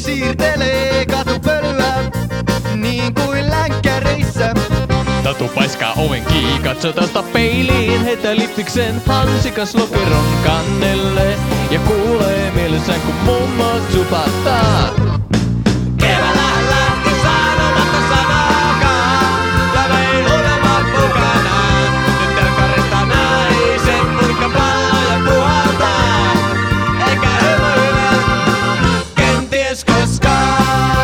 siirtelee katupölyä niin kuin länkkäreissä. Tatu paiskaa oven kiinni, katso tästä peiliin, heitä liptiksen hansikas lokeron kannelle ja kuulee mielessään kun mummot supattaa. Keväällä lähti sanomatta sanaakaan ja vei unelmat mukanaan. Nyt telkkarista naisen purkkapalloja puhaltaa, eikä hymyile kenties koskaan.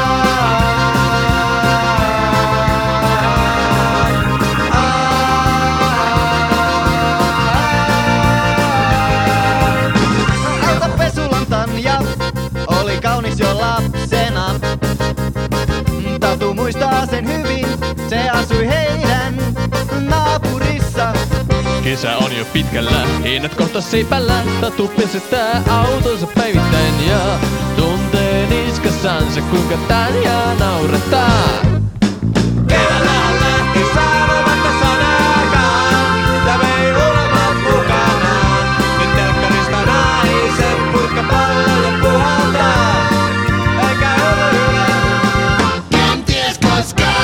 Alta pesulantan ja oli kaunis jo lapsena. Tatu muistaa sen hyvin, se asui heidän naapurissa. Kesä on jo pitkällä, hinnat kohta seipällä. Tatu pesettää autonsa päivittäin ja tuntee niskassansa kuinka tän ja naurattaa. Keväällä lähti sanomatta sanaakaan ja vei unelmat mukanaan. Nyt telkkarista naisen purkkapalloja puhaltaa, eikä hymyile kenties koskaan.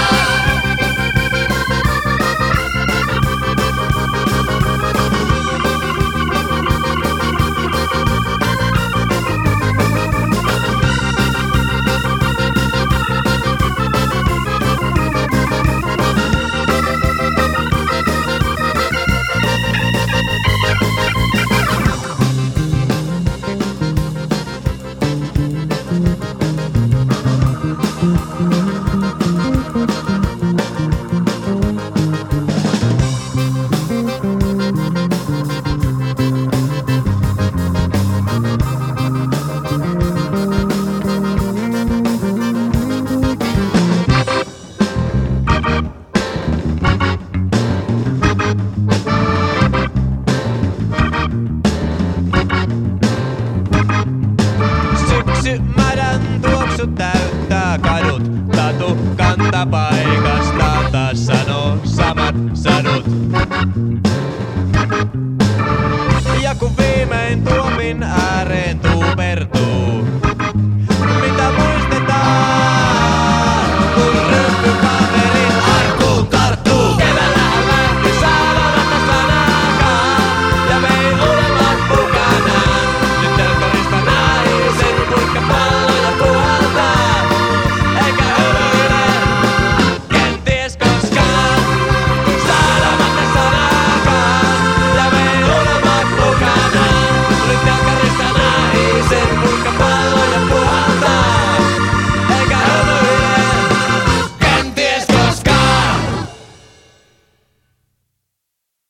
Syksymädän tuoksu täyttää kadut. Tatu kantapaikasta taas sanoo samat sanut. Ja kun viimein tuomin